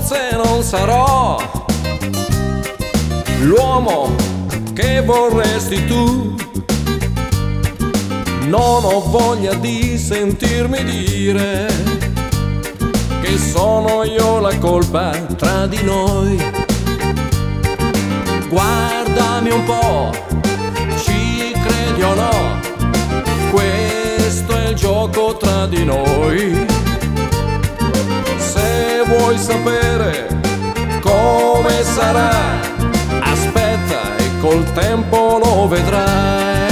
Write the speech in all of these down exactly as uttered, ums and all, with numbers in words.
forse non sarò l'uomo che vorresti tu. Non ho voglia di sentirmi dire che sono io la colpa tra di noi. Guardami un po', ci credi o no? Questo è il gioco tra di noi. Se vuoi sapere come sarà, aspetta e col tempo lo vedrai.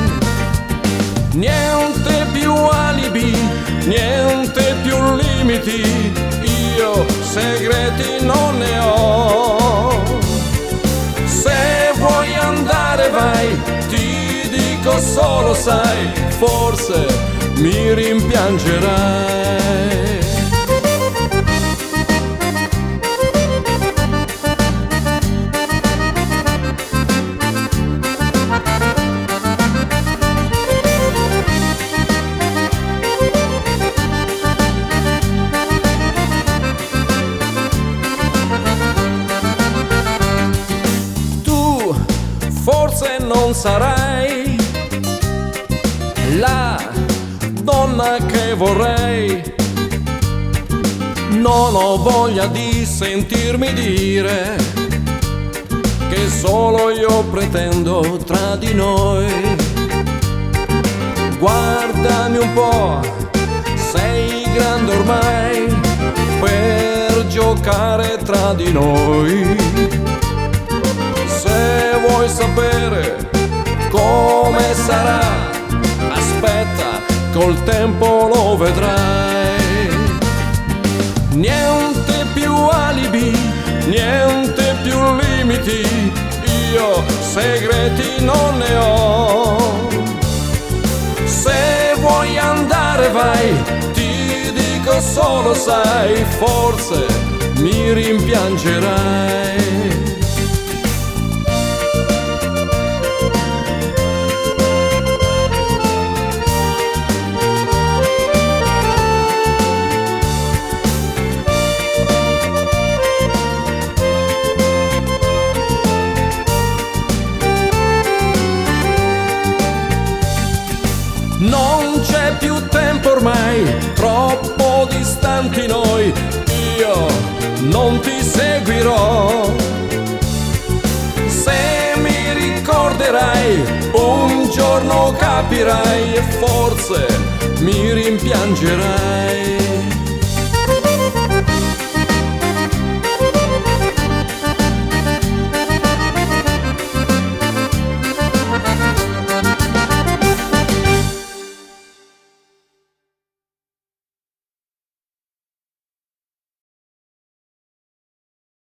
Niente più alibi, niente più limiti, io segreti non ne ho. Se vuoi andare vai, ti dico solo sai, forse mi rimpiangerai. Forse non sarai la donna che vorrei. Non ho voglia di sentirmi dire che solo io pretendo tra di noi. Guardami un po', sei grande ormai per giocare tra di noi. Se vuoi sapere come sarà, aspetta, col tempo lo vedrai. Niente più alibi, niente più limiti, io segreti non ne ho. Se vuoi andare vai, ti dico solo sai, forse mi rimpiangerai. Non c'è più tempo ormai, troppo distanti noi, io non ti seguirò. Se mi ricorderai, un giorno capirai e forse mi rimpiangerai.